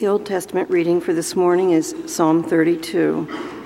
The Old Testament reading for this morning is Psalm 32.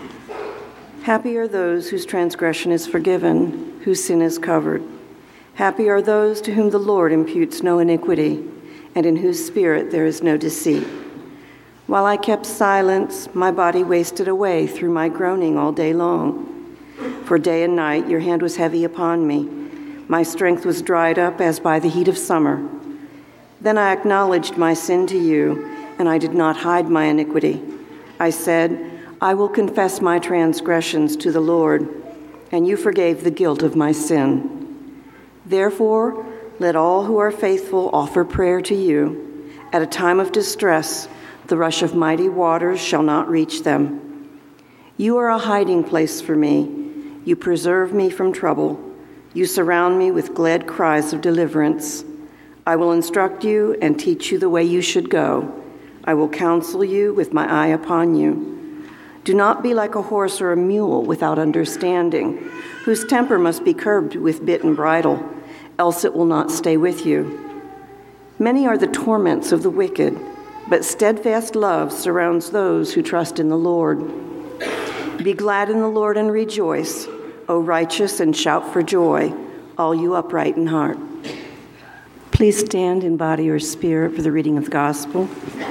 Happy are those whose transgression is forgiven, whose sin is covered. Happy are those to whom the Lord imputes no iniquity, and in whose spirit there is no deceit. While I kept silence, my body wasted away through my groaning all day long. For day and night your hand was heavy upon me. My strength was dried up as by the heat of summer. Then I acknowledged my sin to you, and I did not hide my iniquity. I said, I will confess my transgressions to the Lord, and you forgave the guilt of my sin. Therefore, let all who are faithful offer prayer to you. At a time of distress, the rush of mighty waters shall not reach them. You are a hiding place for me. You preserve me from trouble. You surround me with glad cries of deliverance. I will instruct you and teach you the way you should go. I will counsel you with my eye upon you. Do not be like a horse or a mule without understanding, whose temper must be curbed with bit and bridle, else it will not stay with you. Many are the torments of the wicked, but steadfast love surrounds those who trust in the Lord. Be glad in the Lord and rejoice, O righteous, and shout for joy, all you upright in heart. Please stand in body or spirit for the reading of the gospel.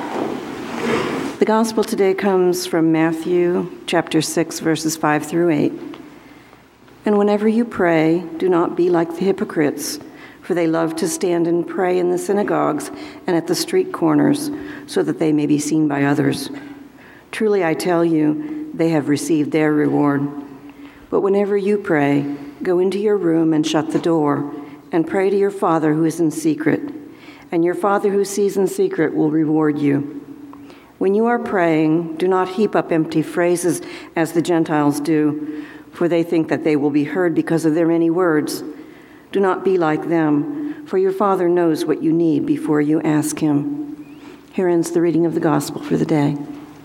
The gospel today comes from Matthew chapter 6, verses 5 through 8. And whenever you pray, do not be like the hypocrites, for they love to stand and pray in the synagogues and at the street corners, so that they may be seen by others. Truly I tell you, they have received their reward. But whenever you pray, go into your room and shut the door, and pray to your Father who is in secret, and your Father who sees in secret will reward you. When you are praying, do not heap up empty phrases as the Gentiles do, for they think that they will be heard because of their many words. Do not be like them, for your Father knows what you need before you ask him. Here ends the reading of the gospel for the day.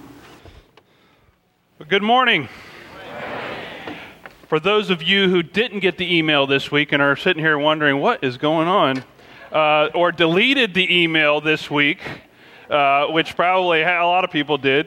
Good morning. For those of you who didn't get the email this week and are sitting here wondering what is going on, or deleted the email this week, which probably a lot of people did,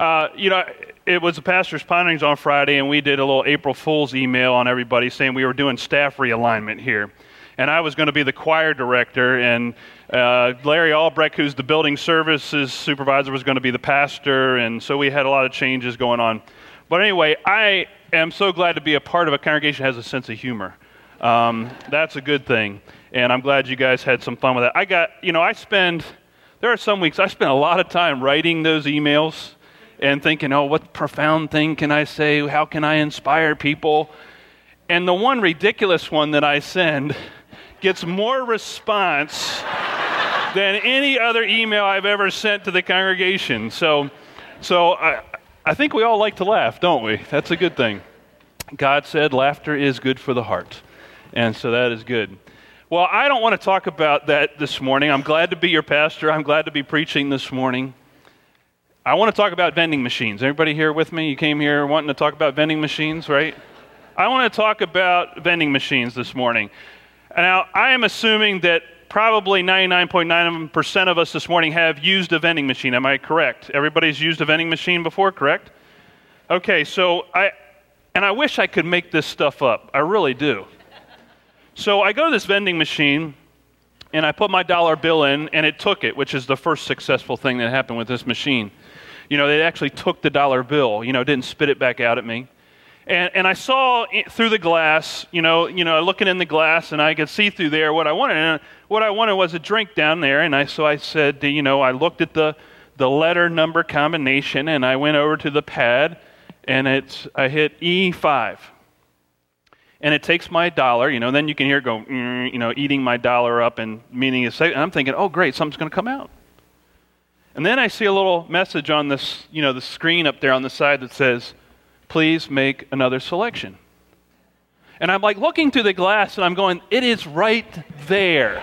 it was the pastor's ponderings on Friday, and we did a little April Fool's email on everybody saying we were doing staff realignment here. And I was going to be the choir director, and Larry Albrecht, who's the building services supervisor, was going to be the pastor, and so we had a lot of changes going on. But anyway, I am so glad to be a part of a congregation that has a sense of humor. That's a good thing, and I'm glad you guys had some fun with that. There are some weeks I spend a lot of time writing those emails and thinking, what profound thing can I say? How can I inspire people? And the one ridiculous one that I send gets more response than any other email I've ever sent to the congregation. So I think we all like to laugh, don't we? That's a good thing. God said laughter is good for the heart, and so that is good. Well, I don't want to talk about that this morning. I'm glad to be your pastor. I'm glad to be preaching this morning. I want to talk about vending machines. Everybody here with me? You came here wanting to talk about vending machines, right? I want to talk about vending machines this morning. Now, I am assuming that probably 99.9% of us this morning have used a vending machine. Am I correct? Everybody's used a vending machine before, correct? Okay, so I wish I could make this stuff up. I really do. So I go to this vending machine, and I put my dollar bill in, and it took it, which is the first successful thing that happened with this machine. They actually took the dollar bill, didn't spit it back out at me. And I saw through the glass, looking in the glass, and I could see through there what I wanted. And what I wanted was a drink down there, and so I said, I looked at the letter number combination, and I went over to the pad, and I hit E5. And it takes my dollar, then you can hear it go, eating my dollar up, and meaning it's, and I'm thinking, oh great, something's going to come out. And then I see a little message on this, the screen up there on the side that says, please make another selection. And I'm like looking through the glass, and I'm going, it is right there.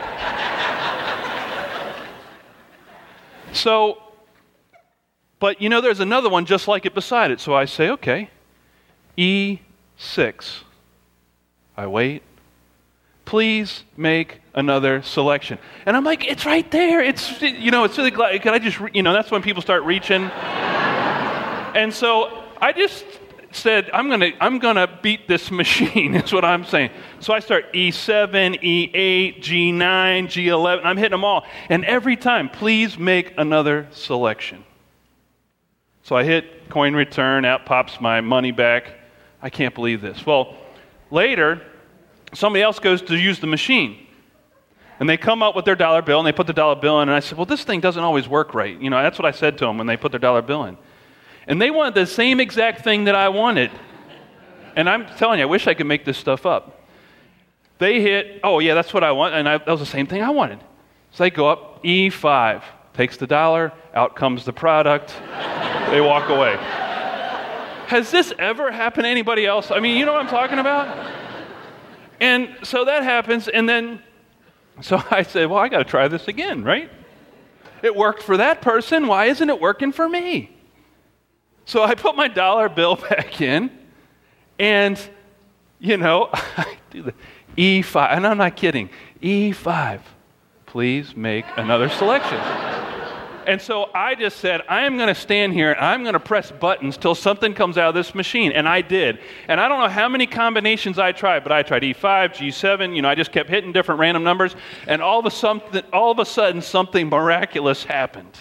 But there's another one just like it beside it. So I say, okay, E6. I wait. please make another selection. And I'm like, it's right there. It's really glad. Can I just, that's when people start reaching. And so I just said, I'm gonna beat this machine, is what I'm saying. So I start E7, E8, G9, G11. I'm hitting them all. And every time, please make another selection. So I hit coin return, out pops my money back. I can't believe this. Well, later, somebody else goes to use the machine. And they come up with their dollar bill, and they put the dollar bill in, and I said, well, this thing doesn't always work right. That's what I said to them when they put their dollar bill in. And they wanted the same exact thing that I wanted. And I'm telling you, I wish I could make this stuff up. They hit, oh yeah, that's what I want, and that was the same thing I wanted. So they go up, E5, takes the dollar, out comes the product, they walk away. Has this ever happened to anybody else? I mean, you know what I'm talking about? And so that happens, and then, so I said, well, I got to try this again, right? It worked for that person, why isn't it working for me? So I put my dollar bill back in, and, I do the E5, and I'm not kidding, E5, please make another selection. And so I just said, I am going to stand here, and I'm going to press buttons till something comes out of this machine, and I did. And I don't know how many combinations I tried, but I tried E5, G7, I just kept hitting different random numbers, and all of a sudden, something miraculous happened.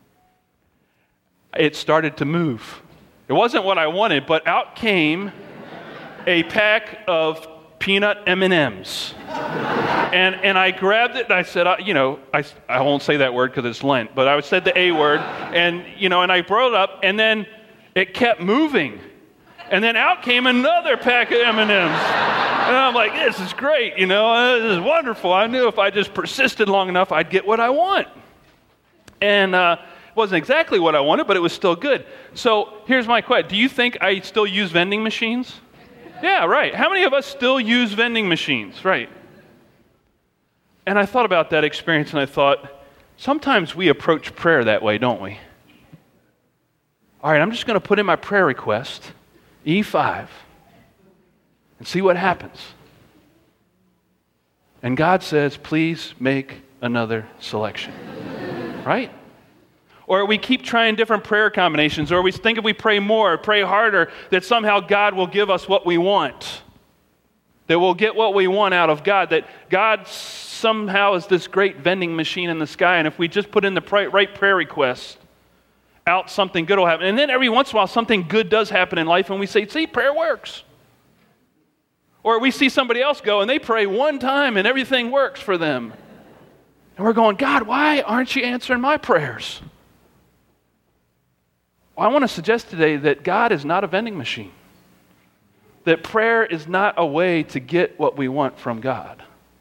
It started to move. It wasn't what I wanted, but out came a pack of peanut M&Ms. And I grabbed it and I said, I won't say that word because it's Lent, but I said the A word, and I brought it up, and then it kept moving. And then out came another pack of M&Ms. And I'm like, this is great, this is wonderful. I knew if I just persisted long enough, I'd get what I want. And it wasn't exactly what I wanted, but it was still good. So here's my question. Do you think I still use vending machines? Yeah, right. How many of us still use vending machines? Right. And I thought about that experience, and I thought, sometimes we approach prayer that way, don't we? All right, I'm just going to put in my prayer request, E5, and see what happens. And God says, please make another selection. Right? Or we keep trying different prayer combinations, or we think if we pray more, pray harder, that somehow God will give us what we want. That we'll get what we want out of God, that God somehow is this great vending machine in the sky, and if we just put in the right prayer request, out something good will happen. And then every once in a while, something good does happen in life, and we say, see, prayer works. Or we see somebody else go, and they pray one time, and everything works for them. And we're going, God, why aren't you answering my prayers? Well, I want to suggest today that God is not a vending machine. That prayer is not a way to get what we want from God.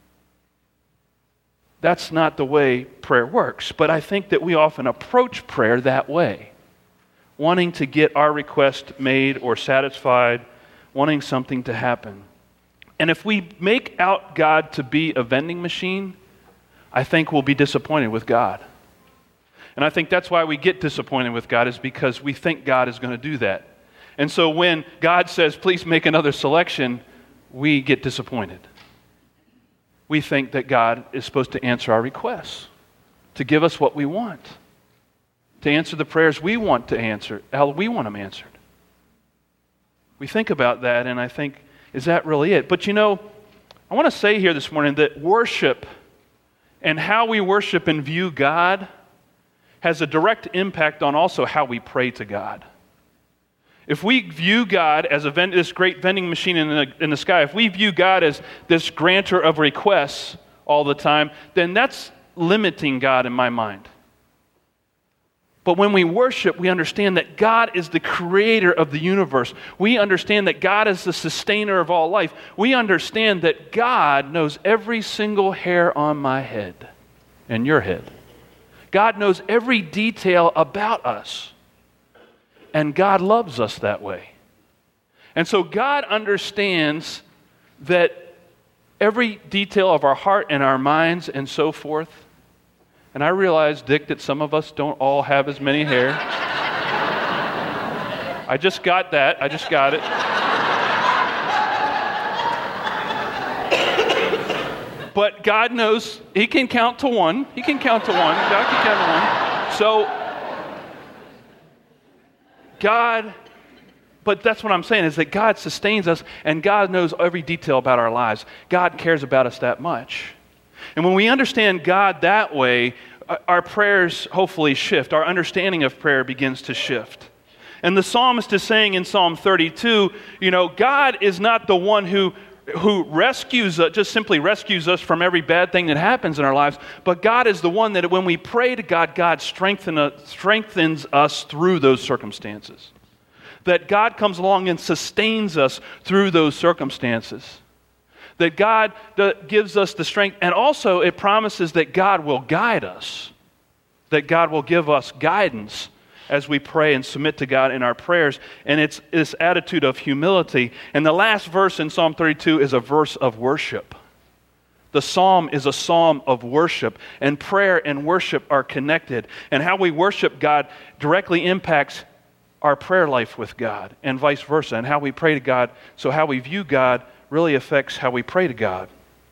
That's not the way prayer works. But I think that we often approach prayer that way, wanting to get our request made or satisfied, wanting something to happen. And if we make out God to be a vending machine, I think we'll be disappointed with God. And I think that's why we get disappointed with God, is because we think God is going to do that. And so when God says, please make another selection, we get disappointed. We think that God is supposed to answer our requests, to give us what we want, to answer the prayers we want to answer, how we want them answered. We think about that, and I think, is that really it? But I want to say here this morning that worship and how we worship and view God has a direct impact on also how we pray to God. If we view God as this great vending machine in the sky, if we view God as this grantor of requests all the time, then that's limiting God in my mind. But when we worship, we understand that God is the creator of the universe. We understand that God is the sustainer of all life. We understand that God knows every single hair on my head and your head. God knows every detail about us. And God loves us that way. And so God understands that every detail of our heart and our minds and so forth. And I realize, Dick, that some of us don't all have as many hair. I just got that. I just got it. But God knows he can count to one. He can count to one. God can count to one. So, but that's what I'm saying, is that God sustains us, and God knows every detail about our lives. God cares about us that much. And when we understand God that way, our prayers hopefully shift. Our understanding of prayer begins to shift. And the psalmist is saying in Psalm 32, God is not the one who rescues us, just simply rescues us from every bad thing that happens in our lives, but God is the one that when we pray to God, God strengthens us through those circumstances. That God comes along and sustains us through those circumstances. That God gives us the strength, and also it promises that God will guide us, that God will give us guidance as we pray and submit to God in our prayers, and it's this attitude of humility. And the last verse in Psalm 32 is a verse of worship. The psalm is a psalm of worship, and prayer and worship are connected, and how we worship God directly impacts our prayer life with God, and vice versa, and how we pray to God. So how we view God really affects how we pray to God.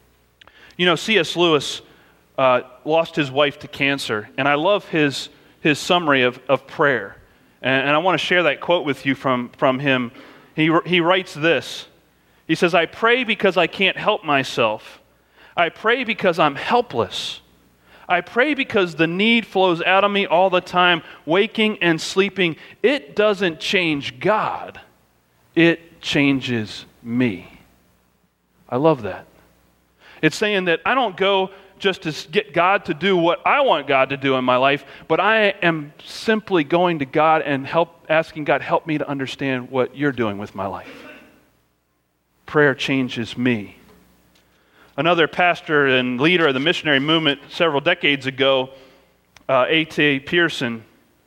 C.S. Lewis lost his wife to cancer, and I love his summary of prayer. And I want to share that quote with you from him. He writes this. He says, "I pray because I can't help myself. I pray because I'm helpless. I pray because the need flows out of me all the time, waking and sleeping. It doesn't change God. It changes me." I love that. It's saying that I don't go just to get God to do what I want God to do in my life, but I am simply going to God and asking God, help me to understand what you're doing with my life. Prayer changes me. Another pastor and leader of the missionary movement several decades ago, A.T. Pearson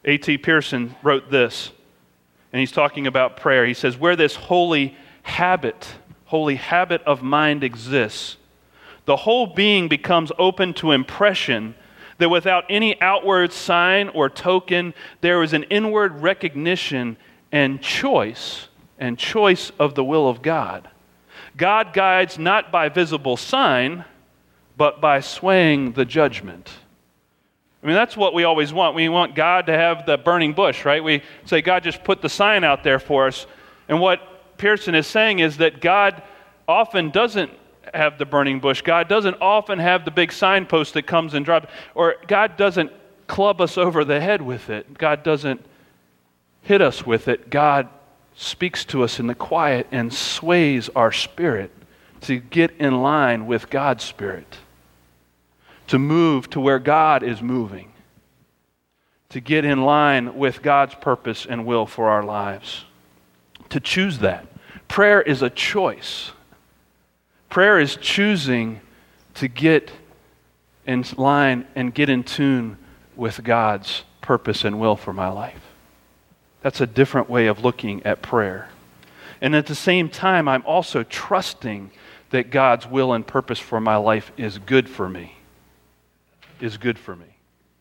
wrote this, and he's talking about prayer. He says, "Where this holy habit of mind exists, the whole being becomes open to impression that without any outward sign or token, there is an inward recognition and choice of the will of God. God guides not by visible sign, but by swaying the judgment." I mean, that's what we always want. We want God to have the burning bush, right? We say, God, just put the sign out there for us. And what Pearson is saying is that God often doesn't have the burning bush. God doesn't often have the big signpost that comes and drops, or God doesn't club us over the head with it. God doesn't hit us with it. God speaks to us in the quiet and sways our spirit to get in line with God's spirit, to move to where God is moving, to get in line with God's purpose and will for our lives. To choose that. Prayer is a choice. Prayer is choosing to get in line and get in tune with God's purpose and will for my life. That's a different way of looking at prayer. And at the same time, I'm also trusting that God's will and purpose for my life is good for me. Is good for me.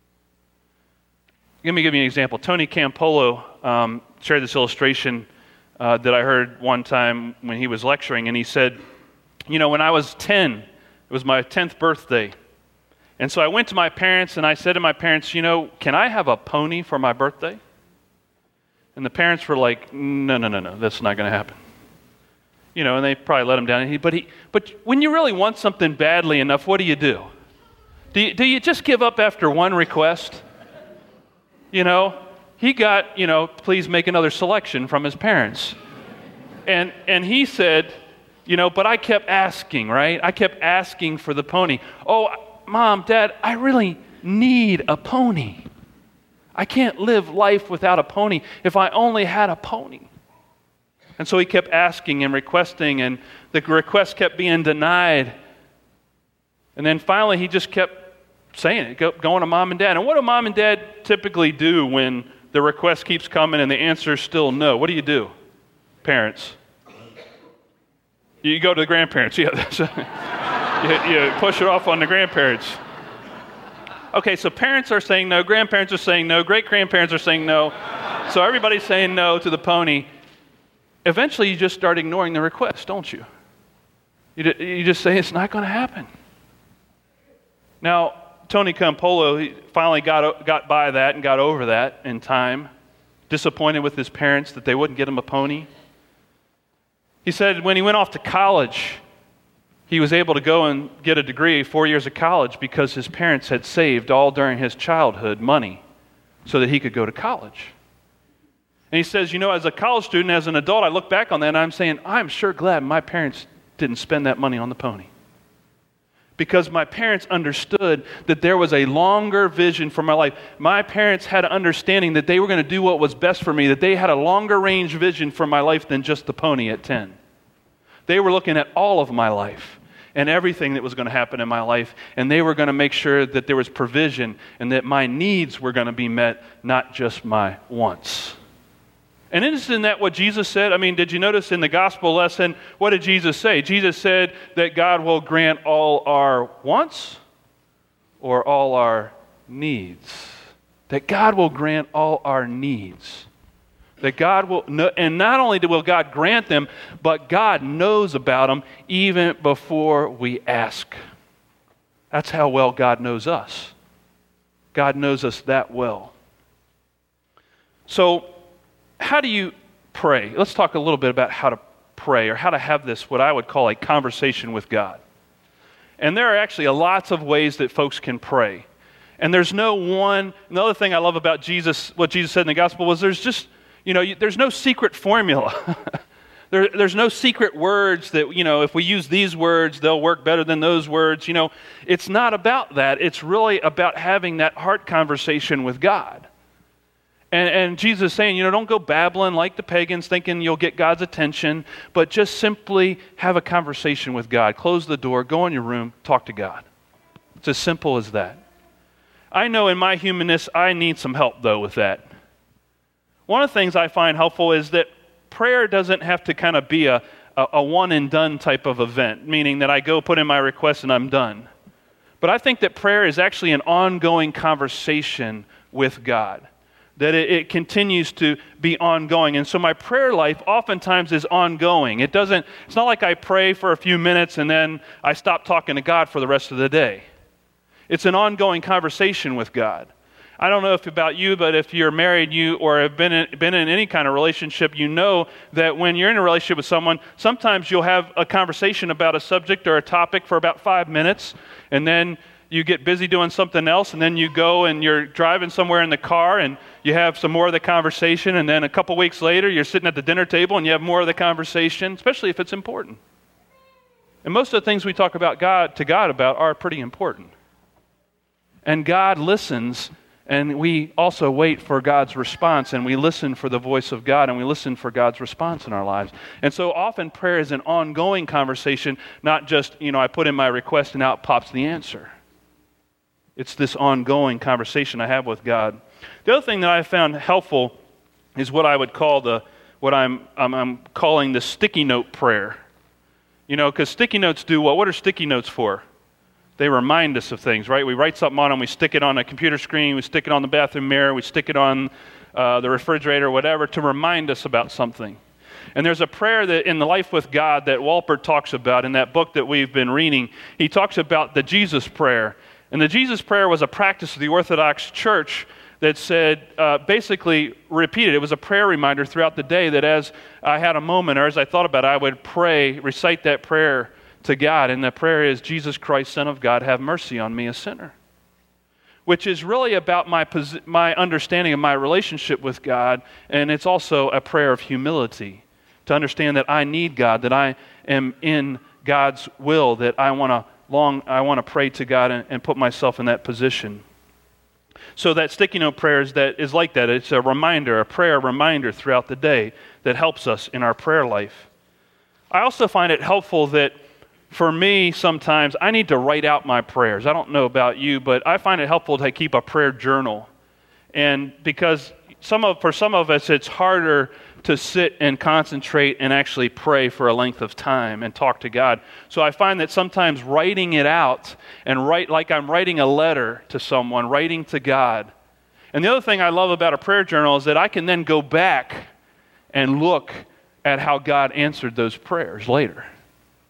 Let me give you an example. Tony Campolo shared this illustration that I heard one time when he was lecturing, and he said, when I was 10, it was my 10th birthday, and so I went to my parents and I said to my parents, can I have a pony for my birthday? And the parents were like, no, that's not going to happen. And they probably let him down. But when you really want something badly enough, what do? Do you just give up after one request? He got, please make another selection from his parents. And he said, but I kept asking, right? I kept asking for the pony. Oh, Mom, Dad, I really need a pony. I can't live life without a pony. If I only had a pony. And so he kept asking and requesting, and the request kept being denied. And then finally he just kept saying it, going to Mom and Dad. And what do Mom and Dad typically do when the request keeps coming and the answer is still no? What do? Parents. You go to the grandparents. Yeah, you push it off on the grandparents. Okay, so parents are saying no, grandparents are saying no, great-grandparents are saying no. So everybody's saying no to the pony. Eventually you just start ignoring the request, don't you? You just say it's not going to happen. Now, Tony Campolo, he finally got by that and got over that in time, disappointed with his parents that they wouldn't get him a pony. He said when he went off to college, he was able to go and get a degree, 4 years of college, because his parents had saved all during his childhood money so that he could go to college. And he says, as a college student, as an adult, I look back on that and I'm saying, I'm sure glad my parents didn't spend that money on the pony. Because my parents understood that there was a longer vision for my life. My parents had an understanding that they were going to do what was best for me, that they had a longer range vision for my life than just the pony at 10. They were looking at all of my life and everything that was going to happen in my life, and they were going to make sure that there was provision and that my needs were going to be met, not just my wants. And isn't that what Jesus said? I mean, did you notice in the gospel lesson, what did Jesus say? Jesus said that God will grant all our wants or all our needs. That God will grant all our needs. That God will, and not only will God grant them, but God knows about them even before we ask. That's how well God knows us. God knows us that well. So, how do you pray? Let's talk a little bit about how to pray, or how to have this, what I would call a conversation with God. And there are actually lots of ways that folks can pray. And there's no one, another thing I love about Jesus, what Jesus said in the gospel was there's just, there's no secret formula. There's no secret words that, if we use these words, they'll work better than those words. It's not about that. It's really about having that heart conversation with God. And Jesus is saying, don't go babbling like the pagans thinking you'll get God's attention, but just simply have a conversation with God. Close the door, go in your room, talk to God. It's as simple as that. I know in my humanness, I need some help, though, with that. One of the things I find helpful is that prayer doesn't have to kind of be a one-and-done type of event, meaning that I go put in my request and I'm done. But I think that prayer is actually an ongoing conversation with God. That it continues to be ongoing. And so my prayer life oftentimes is ongoing. It's not like I pray for a few minutes and then I stop talking to God for the rest of the day. It's an ongoing conversation with God. I don't know if about you, but if you're married, or have been in any kind of relationship, you know that when you're in a relationship with someone, sometimes you'll have a conversation about a subject or a topic for about 5 minutes, and then you get busy doing something else, and then you go and you're driving somewhere in the car and you have some more of the conversation, and then a couple weeks later you're sitting at the dinner table and you have more of the conversation, especially if it's important. And most of the things we talk about to God about are pretty important. And God listens, and we also wait for God's response, and we listen for the voice of God, and we listen for God's response in our lives. And so often prayer is an ongoing conversation, not just, I put in my request and out pops the answer. It's this ongoing conversation I have with God. The other thing that I found helpful is what I would call what I'm calling the sticky note prayer. Because sticky notes do what? What are sticky notes for? They remind us of things, right? We write something on them, we stick it on a computer screen, we stick it on the bathroom mirror, we stick it on the refrigerator, whatever, to remind us about something. And there's a prayer that in the Life with God that Walpert talks about in that book that we've been reading. He talks about the Jesus prayer. And the Jesus prayer was a practice of the Orthodox Church that said, basically repeated. It was a prayer reminder throughout the day that as I had a moment or as I thought about it, I would recite that prayer to God. And the prayer is, Jesus Christ, Son of God, have mercy on me, a sinner. Which is really about my understanding of my relationship with God. And it's also a prayer of humility to understand that I need God, that I am in God's will, that I want to pray to God and put myself in that position. So that sticky note prayer is like that. It's a prayer reminder throughout the day that helps us in our prayer life. I also find it helpful that for me, sometimes I need to write out my prayers. I don't know about you, but I find it helpful to keep a prayer journal. And because for some of us, it's harder to sit and concentrate and actually pray for a length of time and talk to God. So I find that sometimes writing it out and write like I'm writing a letter to someone, writing to God. And the other thing I love about a prayer journal is that I can then go back and look at how God answered those prayers later.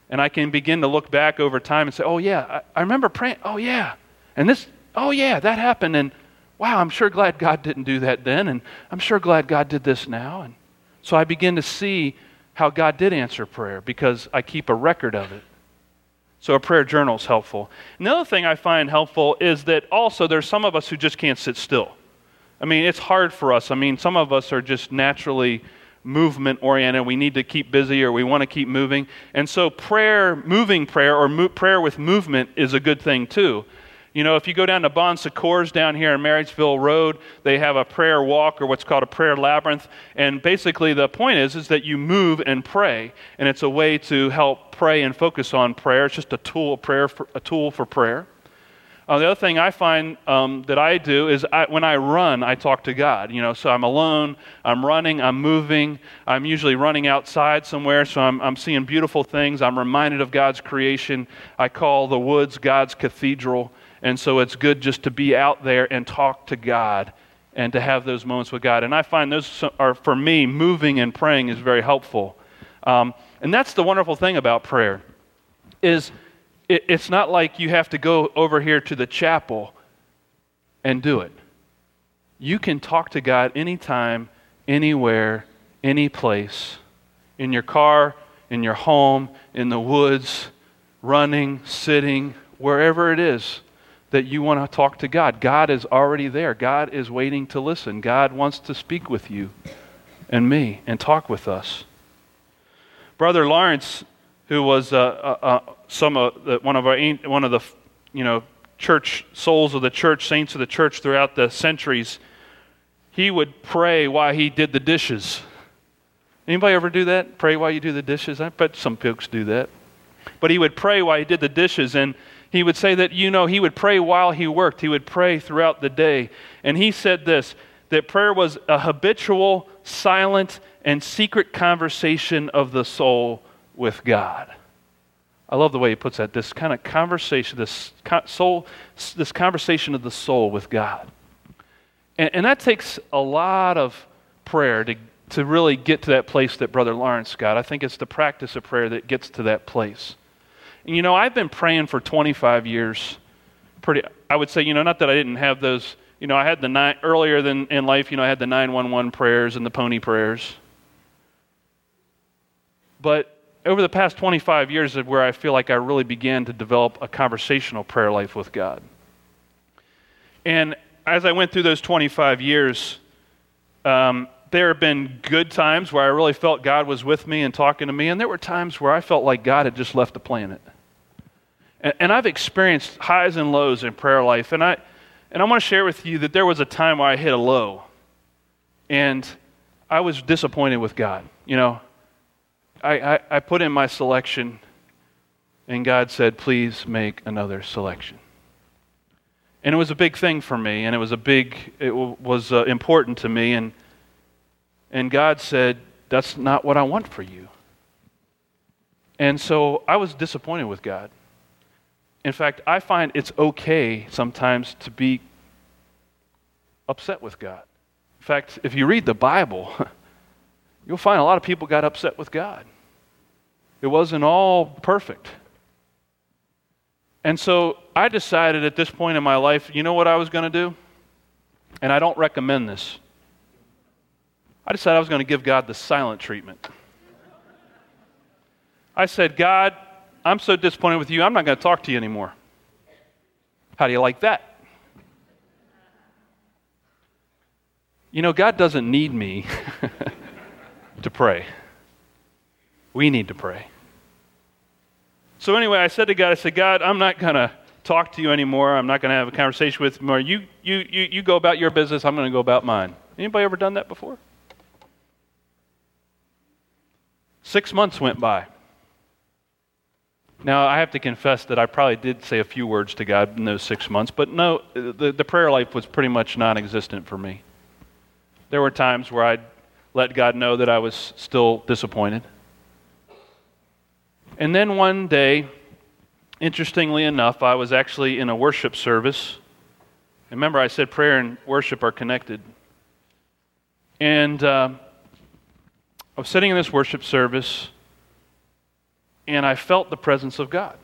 And I can begin to look back over time and say, oh yeah, I remember praying, oh yeah. And this, oh yeah, that happened. And wow, I'm sure glad God didn't do that then. And I'm sure glad God did this now. And so I begin to see how God did answer prayer because I keep a record of it. So a prayer journal is helpful. Another thing I find helpful is that also there's some of us who just can't sit still. I mean, it's hard for us. I mean, some of us are just naturally movement-oriented. We need to keep busy or we want to keep moving. And so prayer, moving prayer or prayer with movement is a good thing too. You know, if you go down to Bon Secours down here in Marysville Road, they have a prayer walk or what's called a prayer labyrinth. And basically the point is that you move and pray. And it's a way to help pray and focus on prayer. It's just a tool for prayer. The other thing I find that I do is when I run, I talk to God. You know, so I'm alone, I'm running, I'm moving. I'm usually running outside somewhere, so I'm seeing beautiful things. I'm reminded of God's creation. I call the woods God's cathedral. And so it's good just to be out there and talk to God and to have those moments with God. And I find those are, for me, moving and praying is very helpful. And that's the wonderful thing about prayer, is it's not like you have to go over here to the chapel and do it. You can talk to God anytime, anywhere, any place, in your car, in your home, in the woods, running, sitting, wherever it is that you want to talk to God. God is already there. God is waiting to listen. God wants to speak with you and me and talk with us. Brother Lawrence, who was one of the church souls of the church, saints of the church throughout the centuries, he would pray while he did the dishes. Anybody ever do that? Pray while you do the dishes? I bet some folks do that. But he would pray while he did the dishes, and he would say that, he would pray while he worked. He would pray throughout the day. And he said this, that prayer was a habitual, silent, and secret conversation of the soul with God. I love the way he puts that, this kind of conversation, this conversation of the soul with God. And that takes a lot of prayer to really get to that place that Brother Lawrence got. I think it's the practice of prayer that gets to that place. And I've been praying for 25 years. I would say, not that I didn't have those, I had earlier in life, I had the 911 prayers and the pony prayers. But over the past 25 years is where I feel like I really began to develop a conversational prayer life with God. And as I went through those 25 years, there have been good times where I really felt God was with me and talking to me, and there were times where I felt like God had just left the planet. And I've experienced highs and lows in prayer life, and I want to share with you that there was a time where I hit a low, and I was disappointed with God. I put in my selection, and God said, please make another selection. And it was a big thing for me, and it was important to me, and God said, that's not what I want for you. And so I was disappointed with God. In fact, I find it's okay sometimes to be upset with God. In fact, if you read the Bible, you'll find a lot of people got upset with God. It wasn't all perfect. And so I decided at this point in my life, you know what I was going to do? And I don't recommend this. I decided I was going to give God the silent treatment. I said, God, I'm so disappointed with you, I'm not going to talk to you anymore. How do you like that? God doesn't need me to pray. We need to pray. So anyway, I said to God, God, I'm not going to talk to you anymore. I'm not going to have a conversation with you anymore. You go about your business. I'm going to go about mine. Anybody ever done that before? 6 months went by. Now, I have to confess that I probably did say a few words to God in those 6 months, but no, the prayer life was pretty much non-existent for me. There were times where I'd let God know that I was still disappointed. And then one day, interestingly enough, I was actually in a worship service. Remember, I said prayer and worship are connected. And I was sitting in this worship service, and I felt the presence of God.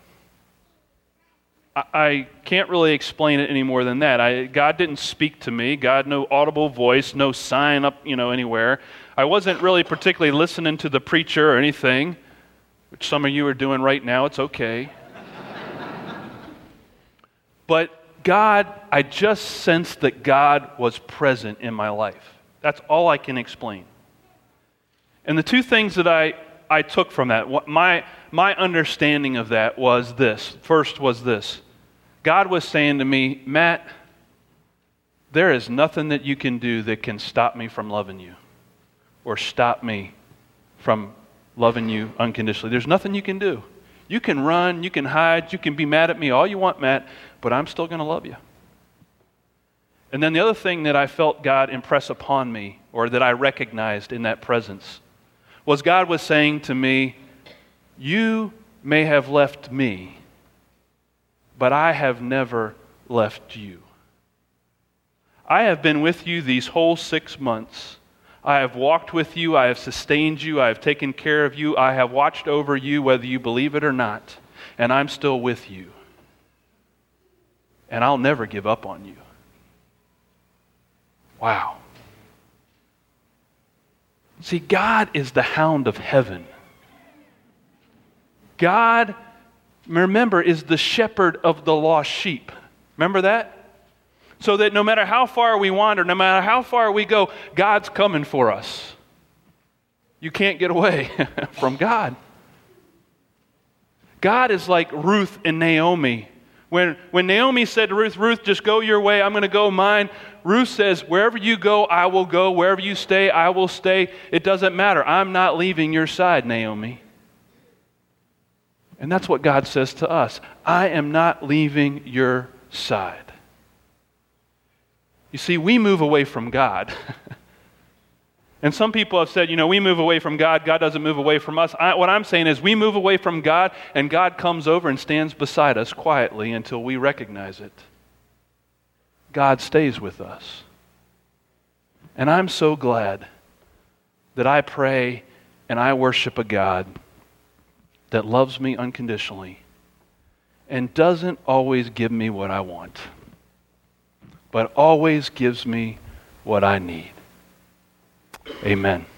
I can't really explain it any more than that. God didn't speak to me. God, no audible voice, no sign up, anywhere. I wasn't really particularly listening to the preacher or anything, which some of you are doing right now. It's okay. But God, I just sensed that God was present in my life. That's all I can explain. And the two things that I took from that, my understanding of that was this. First was this. God was saying to me, Matt, there is nothing that you can do that can stop me from loving you or stop me from loving you unconditionally. There's nothing you can do. You can run, you can hide, you can be mad at me all you want, Matt, but I'm still going to love you. And then the other thing that I felt God impress upon me, or that I recognized in that presence, was God was saying to me, you may have left me, but I have never left you. I have been with you these whole 6 months. I have walked with you. I have sustained you. I have taken care of you. I have watched over you, whether you believe it or not. And I'm still with you. And I'll never give up on you. Wow. See, God is the hound of heaven. God, remember, is the shepherd of the lost sheep. Remember that? So that no matter how far we wander, no matter how far we go, God's coming for us. You can't get away from God. God is like Ruth and Naomi. When Naomi said to Ruth, Ruth, just go your way, I'm going to go mine. Ruth says, wherever you go, I will go. Wherever you stay, I will stay. It doesn't matter. I'm not leaving your side, Naomi. And that's what God says to us. I am not leaving your side. You see, we move away from God. And some people have said, we move away from God, God doesn't move away from us. What I'm saying is we move away from God, and God comes over and stands beside us quietly until we recognize it. God stays with us. And I'm so glad that I pray and I worship a God that loves me unconditionally and doesn't always give me what I want, but always gives me what I need. Amen.